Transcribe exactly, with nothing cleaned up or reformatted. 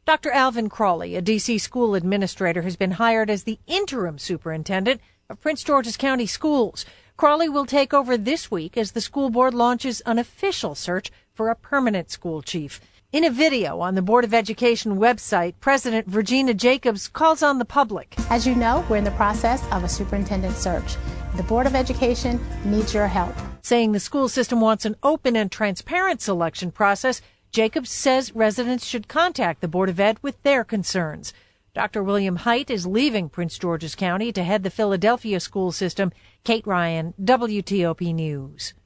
Doctor Alvin Crawley, a D C school administrator, has been hired as the interim superintendent of Prince George's County Schools. Crawley will take over this week as the school board launches an official search for a permanent school chief. In a video on the Board of Education website, President Virginia Jacobs calls on the public. As you know, we're in the process of a superintendent search. The Board of Education needs your help. Saying the school system wants an open and transparent selection process, Jacobs says residents should contact the Board of Ed with their concerns. Doctor William Hite is leaving Prince George's County to head the Philadelphia school system. Kate Ryan, W T O P News.